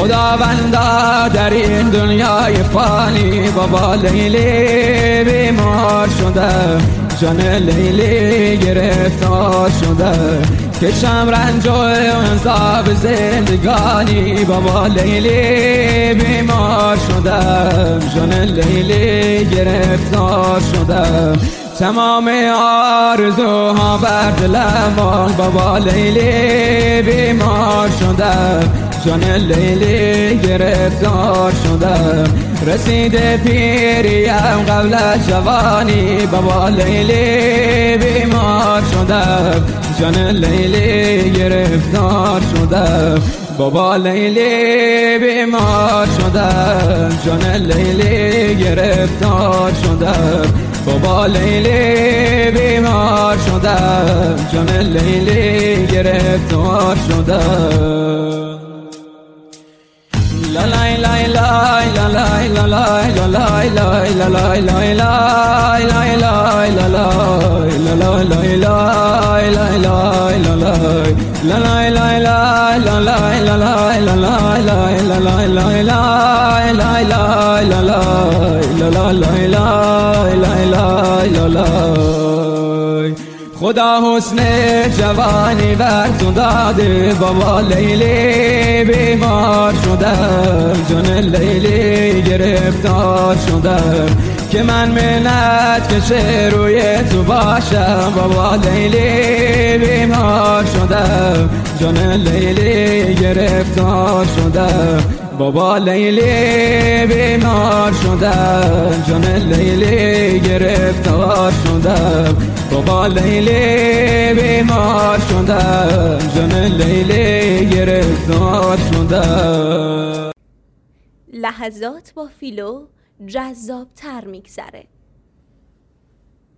خداوندا در این دنیای فانی بابا لیلی بیمار شده، جان لیلی گرفتار شده، کشم رنج و عذاب زندگانی بابا لیلی بیمار شده، جان لیلی گرفتار شده، تمام آرزوها بر دلم بابا لیلی بیمار شده، جان لیلی گرفتار شده، رسیده پیریم قبل از جوانی بابا لیلی بیمار شده، جان لیلی گرفتار شده، بابا لیلی بیمار شده، جان لیلی گرفتار شده، بابا لیلی بیمار شده، جان لیلی گرفتار شده. لا لا لا لا لا لا لا لا لا لا لا لا خدا حسن جوانی بر تو داده بابا لیلی بیمار شده، جان لیلی گرفتار شده، که من منت کشه روی تو باشم بابا لیلی بیمار شده، جان لیلی گرفتار شده، بابا لیلی بیمار شده، جان لیلی گرفتار شده، بابا لیلی بیمار شده، جان لیلی گرفتار شده. لحظات با فیلو جذاب تر میگذره.